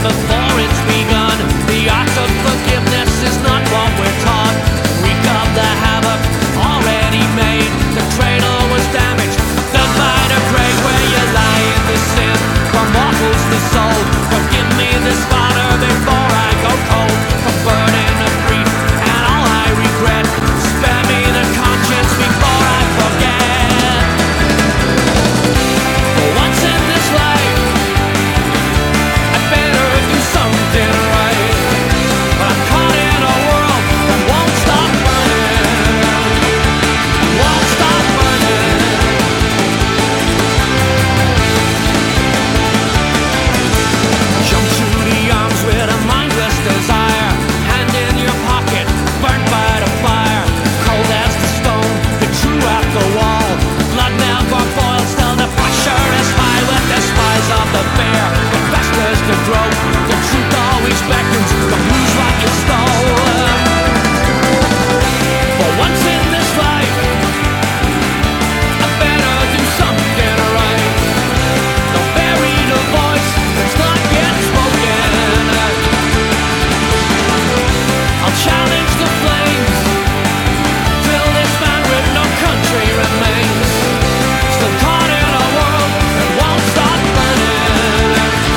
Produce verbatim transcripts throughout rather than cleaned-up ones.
before it's begun. The art of forgiveness is not what we're taught. Wreak of the havoc already made. The cradle was damaged. The minor grave where you lie in the sin. From mortals to soul. Forgive me this honor before I go cold. From burden of grief and all I regret. Spare me the conscience before I forget. For once in this life, I better do something right. But I'm caught in a world that won't stop burning. Won't stop burning. Jump to the arms with a mindless desire. Hand in your pocket, burnt by the fire. Cold as the stone, the true at the wall. Blood never boils till the pressure is high. With the spies of the fair, it festers to grow. The truth always beckons to lose what you stole. For once in this life, I better do something right. Don't bury the voice that's not yet spoken. I'll challenge the flames till this man with no country remains. Still caught in a world that won't stop burning.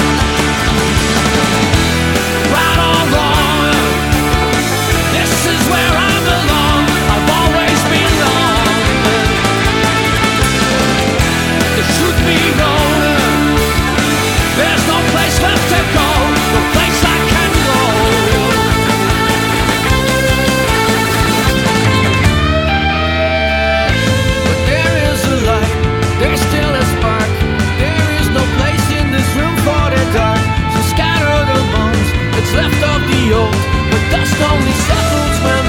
Right or wrong, this is where I belong. I've always been wrong. The truth be known, there's no place left to go, no place I can go. But there is a light, there's still a spark. There is no place in this room for the dark. So scatter the bones that's left of the old. The dust only settles when